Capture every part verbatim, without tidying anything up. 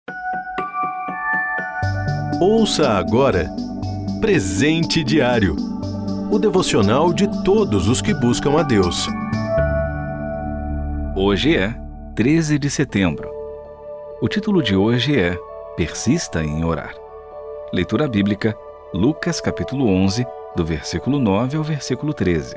Ouça agora Presente Diário, o devocional de todos os que buscam a Deus. Hoje é treze de setembro. O título de hoje é Persista em Orar. Leitura bíblica, Lucas capítulo onze, do versículo nove ao versículo treze.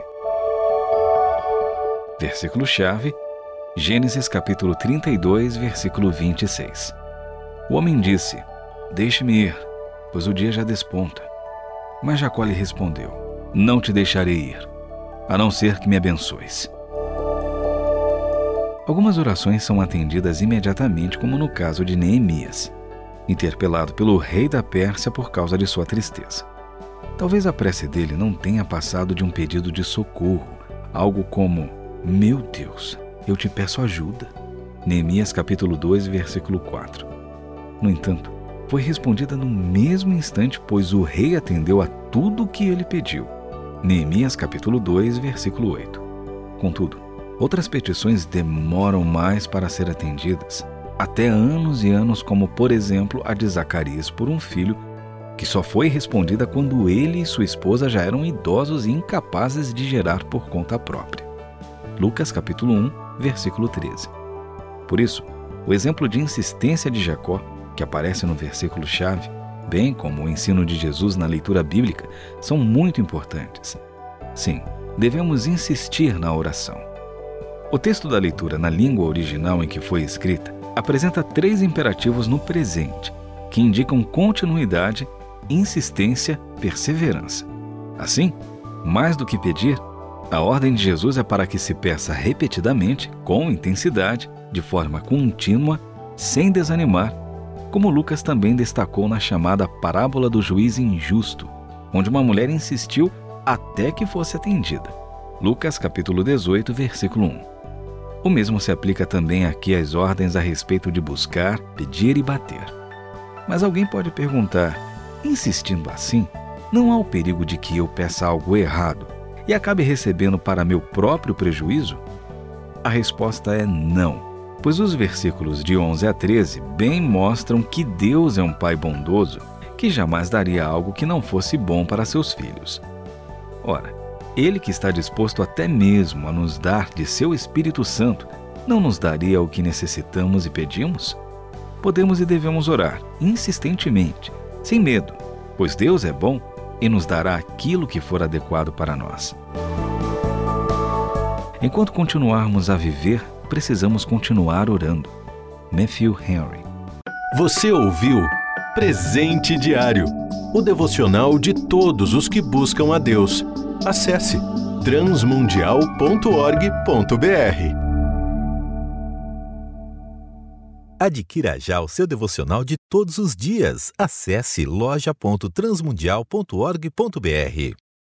Versículo-chave, Gênesis capítulo trinta e dois, versículo vinte e seis. O homem disse: Deixe-me ir, pois o dia já desponta. Mas Jacó lhe respondeu: Não te deixarei ir, a não ser que me abençoes. Algumas orações são atendidas imediatamente, como no caso de Neemias, interpelado pelo rei da Pérsia por causa de sua tristeza. Talvez a prece dele não tenha passado de um pedido de socorro, algo como: Meu Deus, eu te peço ajuda. Neemias capítulo dois, versículo quatro. No entanto, foi respondida no mesmo instante, pois o rei atendeu a tudo o que ele pediu. Neemias capítulo dois, versículo oito. Contudo, outras petições demoram mais para ser atendidas, até anos e anos, como por exemplo a de Zacarias por um filho, que só foi respondida quando ele e sua esposa já eram idosos e incapazes de gerar por conta própria. Lucas capítulo um, versículo treze. Por isso, o exemplo de insistência de Jacó, que aparece no versículo-chave, bem como o ensino de Jesus na leitura bíblica, são muito importantes. Sim, devemos insistir na oração. O texto da leitura na língua original em que foi escrita apresenta três imperativos no presente, que indicam continuidade, insistência, perseverança. Assim, mais do que pedir, a ordem de Jesus é para que se peça repetidamente, com intensidade, de forma contínua, sem desanimar, como Lucas também destacou na chamada parábola do juiz injusto, onde uma mulher insistiu até que fosse atendida. Lucas capítulo dezoito, versículo um. O mesmo se aplica também aqui às ordens a respeito de buscar, pedir e bater. Mas alguém pode perguntar: insistindo assim, não há o perigo de que eu peça algo errado e acabe recebendo para meu próprio prejuízo? A resposta é não, pois os versículos de onze a treze bem mostram que Deus é um Pai bondoso que jamais daria algo que não fosse bom para seus filhos. Ora, Ele que está disposto até mesmo a nos dar de seu Espírito Santo, não nos daria o que necessitamos e pedimos? Podemos e devemos orar insistentemente, sem medo, pois Deus é bom e nos dará aquilo que for adequado para nós. Enquanto continuarmos a viver, precisamos continuar orando. Matthew Henry. Você ouviu Presente Diário, o devocional de todos os que buscam a Deus. Acesse transmundial ponto org ponto br. Adquira já o seu devocional de todos os dias. Acesse loja ponto transmundial ponto org ponto br.